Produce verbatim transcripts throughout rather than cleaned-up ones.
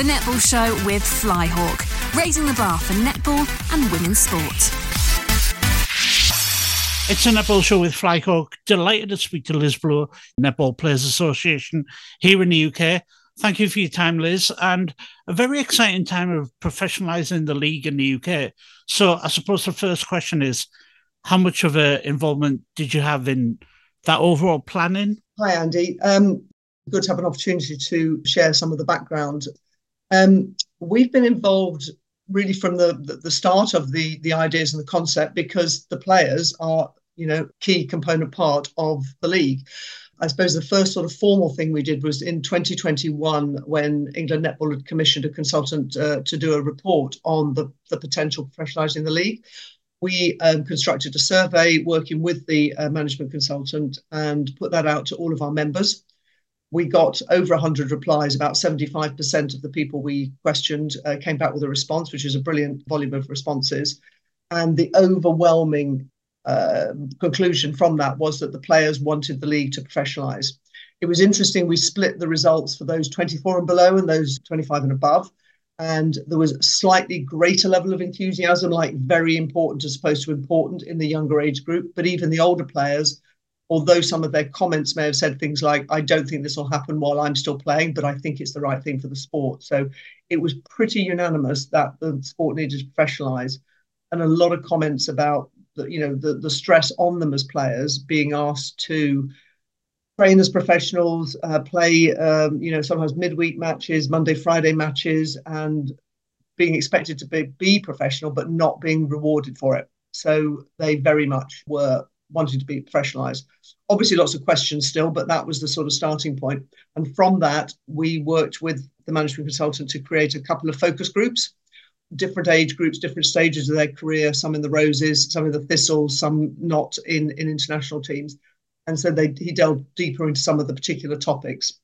The Netball Show with Flyhawk, raising the bar for netball and women's sport. It's a Netball Show with Flyhawk. Delighted to speak to Liz Blow, Netball Players Association here in the U K. Thank you for your time, Liz, and a very exciting time of professionalising the league in the U K. So I suppose the first question is, how much of an involvement did you have in that overall planning? Hi, Andy. Um, good to have an opportunity to share some of the background. Um, we've been involved really from the, the, the start of the, the ideas and the concept, because the players are, you know, key component part of the league. I suppose the first sort of formal thing we did was in twenty twenty-one, when England Netball had commissioned a consultant uh, to do a report on the, the potential professionalising the league. We um, constructed a survey working with the uh, management consultant and put that out to all of our members. We got over one hundred replies. About seventy-five percent of the people we questioned uh, came back with a response, which is a brilliant volume of responses. And the overwhelming uh, conclusion from that was that the players wanted the league to professionalise. It was interesting. We split the results for those twenty-four and below and those twenty-five and above. And there was a slightly greater level of enthusiasm, like very important as opposed to important in the younger age group. But even the older players, although some of their comments may have said things like, I don't think this will happen while I'm still playing, but I think it's the right thing for the sport. So it was pretty unanimous that the sport needed to professionalise. And a lot of comments about the, you know, the, the stress on them as players, being asked to train as professionals, uh, play, um, you know, sometimes midweek matches, Monday, Friday matches, and being expected to be, be professional, but not being rewarded for it. So they very much were wanting to be professionalised. Obviously, lots of questions still, but that was the sort of starting point. And from that, we worked with the management consultant to create a couple of focus groups, different age groups, different stages of their career, some in the Roses, some in the Thistles, some not in, in international teams. And so they, he delved deeper into some of the particular topics.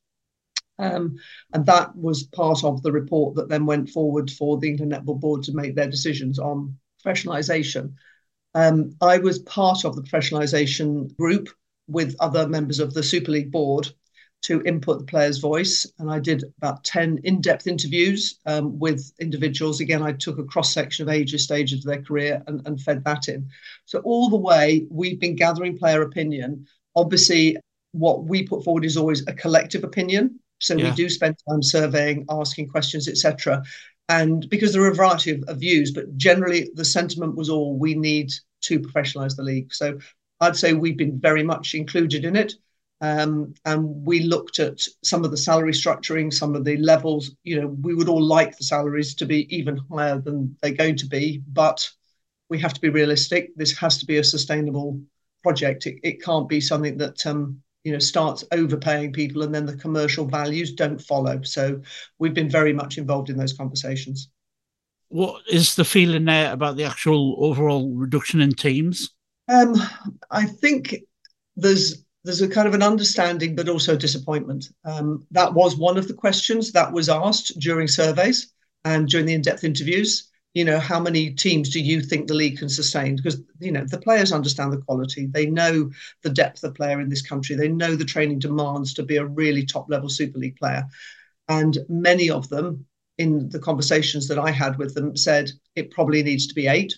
Um, and that was part of the report that then went forward for the England Netball Board to make their decisions on professionalisation. Um, I was part of the professionalisation group with other members of the Super League board to input the player's voice. And I did about ten in-depth interviews um, with individuals. Again, I took a cross-section of ages, stages of their career and, and fed that in. So all the way, we've been gathering player opinion. Obviously, what we put forward is always a collective opinion. So yeah. We do spend time surveying, asking questions, et cetera. And because there are a variety of, of views, but generally the sentiment was all we need to professionalise the league. So I'd say we've been very much included in it. Um, and we looked at some of the salary structuring, some of the levels. You know, we would all like the salaries to be even higher than they're going to be, but we have to be realistic. This has to be a sustainable project. It, it can't be something that um, you know, starts overpaying people and then the commercial values don't follow. So we've been very much involved in those conversations. What is the feeling there about the actual overall reduction in teams? Um, I think there's there's a kind of an understanding, but also disappointment. Um, that was one of the questions that was asked during surveys and during the in-depth interviews. You know, how many teams do you think the league can sustain? Because, you know, the players understand the quality. They know the depth of player in this country. They know the training demands to be a really top-level Super League player. And many of them, in the conversations that I had with them, said it probably needs to be eight.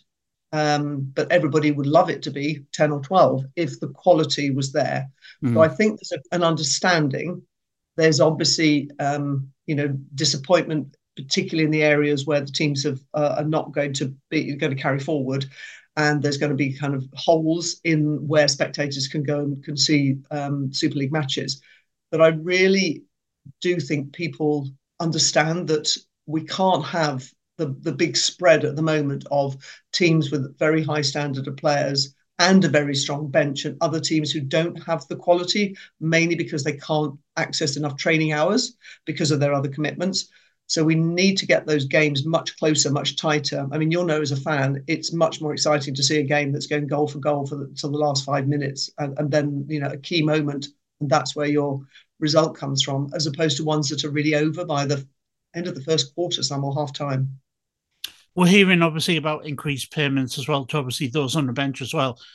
Um, but everybody would love it to be ten or twelve if the quality was there. Mm. So I think there's a, an understanding. There's obviously, um, you know, disappointment, particularly in the areas where the teams have, uh, are not going to be going to carry forward. And there's going to be kind of holes in where spectators can go and can see um, Super League matches. But I really do think people understand that we can't have the, the big spread at the moment of teams with very high standard of players and a very strong bench and other teams who don't have the quality, mainly because they can't access enough training hours because of their other commitments. So we need to get those games much closer, much tighter. I mean, you'll know as a fan, it's much more exciting to see a game that's going goal for goal for the, till the last five minutes and, and then, you know, a key moment. And that's where your result comes from, as opposed to ones that are really over by the end of the first quarter, some or half time. We're hearing obviously about increased payments as well to obviously those on the bench as well.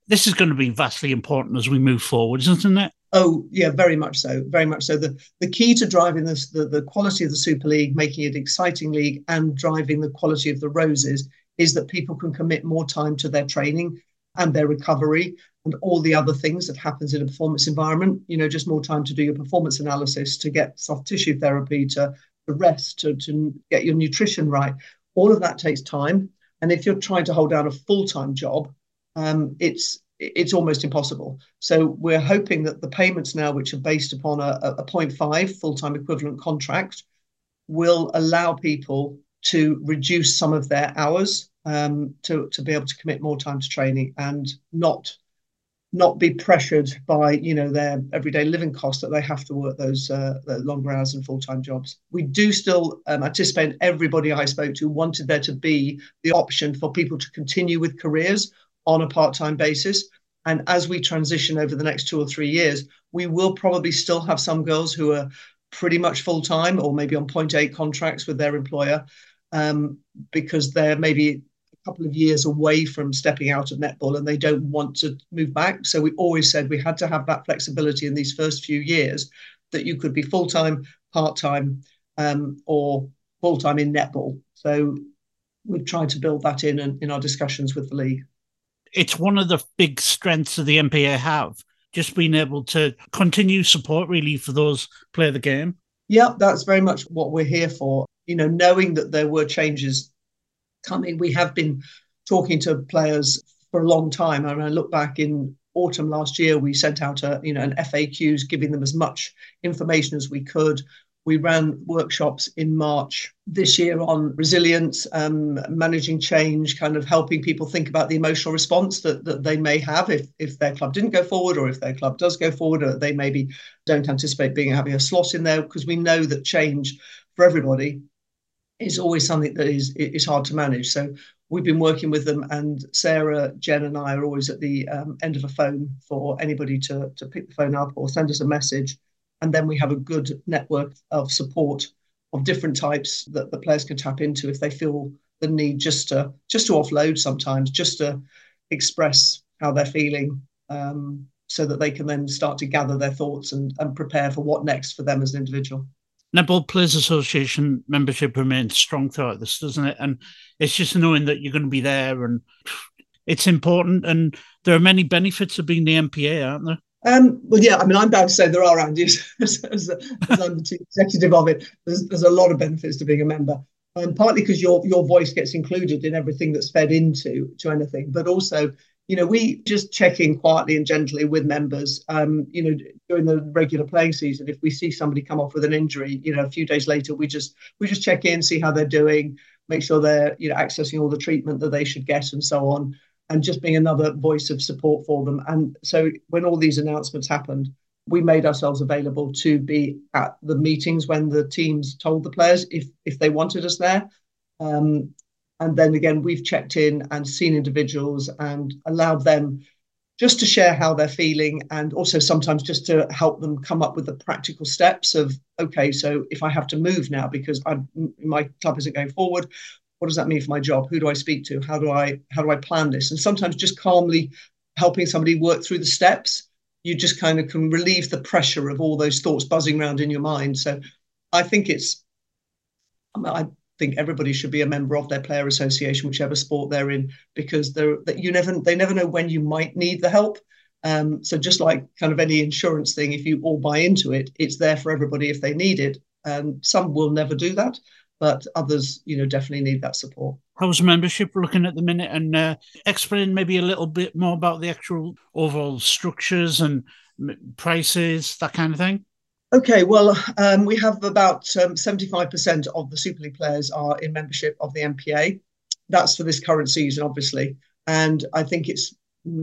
This is going to be vastly important as we move forward, isn't it? Oh, yeah, very much so. Very much so. The the key to driving this, the, the quality of the Super League, making it an exciting league and driving the quality of the Roses is that people can commit more time to their training and their recovery and all the other things that happens in a performance environment. You know, just more time to do your performance analysis, to get soft tissue therapy, to, to rest, to, to get your nutrition right. All of that takes time. And if you're trying to hold down a full-time job, um, it's it's almost impossible. So we're hoping that the payments now, which are based upon a, a zero point five full-time equivalent contract, will allow people to reduce some of their hours um, to, to be able to commit more time to training and not not be pressured by, you know, their everyday living costs that they have to work those uh, longer hours and full-time jobs. We do still um, anticipate everybody I spoke to wanted there to be the option for people to continue with careers on a part-time basis. And as we transition over the next two or three years, we will probably still have some girls who are pretty much full-time or maybe on point eight contracts with their employer um, because they're maybe a couple of years away from stepping out of netball and they don't want to move back. So we always said we had to have that flexibility in these first few years that you could be full-time, part-time um, or full-time in netball. So we've tried to build that in in our discussions with the league. It's one of the big strengths of the N P A have, just being able to continue support really for those play the game. Yeah, that's very much what we're here for. You know, knowing that there were changes coming, we have been talking to players for a long time. And I look back in autumn last year, we sent out a, you know, an F A Qs, giving them as much information as we could. We ran workshops in March this year on resilience, um, managing change, kind of helping people think about the emotional response that, that they may have if, if their club didn't go forward or if their club does go forward, or they maybe don't anticipate being having a slot in there, because we know that change for everybody is always something that is, is hard to manage. So we've been working with them, and Sarah, Jen and I are always at the um, end of a phone for anybody to, to pick the phone up or send us a message. And then we have a good network of support of different types that the players can tap into if they feel the need just to just to offload sometimes, just to express how they're feeling, um, so that they can then start to gather their thoughts and, and prepare for what next for them as an individual. Netball Players Association membership remains strong throughout this, doesn't it? And it's just knowing that you're going to be there, and it's important. And there are many benefits of being the N P A, aren't there? Um, well, yeah, I mean, I'm bound to say there are, Andy, as, as, as I'm the chief executive of it. There's, there's a lot of benefits to being a member, um, partly because your your voice gets included in everything that's fed into to anything, but also, you know, we just check in quietly and gently with members. Um, you know, during the regular playing season, if we see somebody come off with an injury, you know, a few days later, we just we just check in, see how they're doing, make sure they're, you know, accessing all the treatment that they should get, and so on. And just being another voice of support for them. And so when all these announcements happened, we made ourselves available to be at the meetings when the teams told the players if if they wanted us there. Um, and then again, we've checked in and seen individuals and allowed them just to share how they're feeling, and also sometimes just to help them come up with the practical steps of, okay, so if I have to move now because I'm, my club isn't going forward, what does that mean for my job? Who do I speak to? How do I how do I plan this? And sometimes just calmly helping somebody work through the steps, you just kind of can relieve the pressure of all those thoughts buzzing around in your mind. So I think it's, I, mean, I think everybody should be a member of their player association, whichever sport they're in, because they're that you never they never know when you might need the help. Um, so just like kind of any insurance thing, if you all buy into it, it's there for everybody if they need it. And some will never do that, but others, you know, definitely need that support. How's membership looking at the minute? And uh, explain maybe a little bit more about the actual overall structures and prices, that kind of thing. Okay, well, um, we have about um, seventy-five percent of the Super League players are in membership of the N P A. That's for this current season, obviously. And I think it's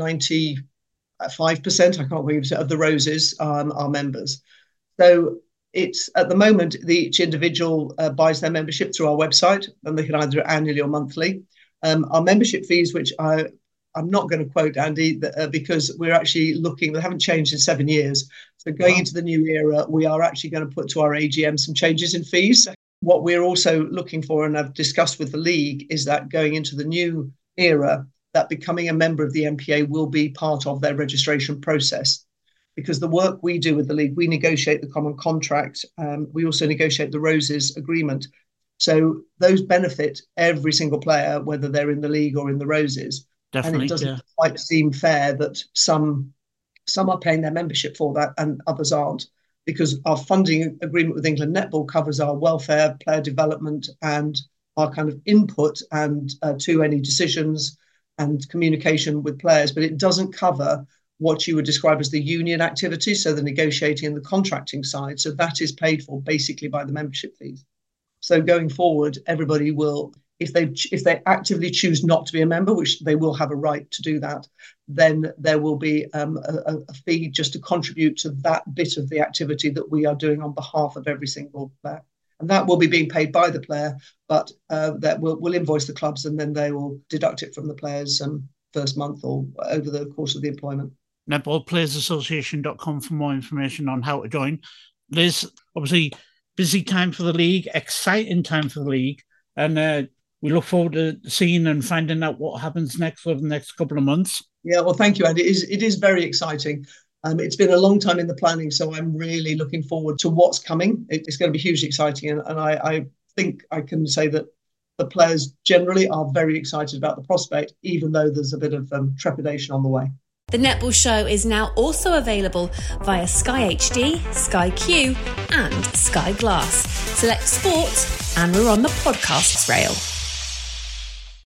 ninety-five percent, I can't believe it, of the Roses um, are members. So it's at the moment, the, each individual uh, buys their membership through our website, and they can either do it annually or monthly. Um, our membership fees, which I, I'm not going to quote, Andy, uh, because we're actually looking, they haven't changed in seven years. So going wow. into the new era, we are actually going to put to our A G M some changes in fees. What we're also looking for, and I've discussed with the league, is that going into the new era, that becoming a member of the N P A will be part of their registration process. Because the work we do with the league, we negotiate the common contract. Um, we also negotiate the Roses agreement. So those benefit every single player, whether they're in the league or in the Roses. Definitely, and it doesn't yeah. quite seem fair that some some are paying their membership for that and others aren't, because our funding agreement with England Netball covers our welfare, player development, and our kind of input and uh, to any decisions and communication with players, but it doesn't cover what you would describe as the union activity, so the negotiating and the contracting side. So that is paid for basically by the membership fees. So going forward, everybody will, if they if they actively choose not to be a member, which they will have a right to do that, then there will be um, a, a fee just to contribute to that bit of the activity that we are doing on behalf of every single player. And that will be being paid by the player, but uh, that will will invoice the clubs, and then they will deduct it from the player's um, first month or over the course of the employment. netball players association dot com for more information on how to join. Liz, obviously, busy time for the league, exciting time for the league, and uh, we look forward to seeing and finding out what happens next for the next couple of months. Yeah, well, thank you, Andy. It is, it is very exciting. Um, it's been a long time in the planning, so I'm really looking forward to what's coming. It, it's going to be hugely exciting, and, and I, I think I can say that the players generally are very excited about the prospect, even though there's a bit of um, trepidation on the way. The Netball Show is now also available via Sky H D, Sky Q and Sky Glass. Select sports and we're on the podcasts rail.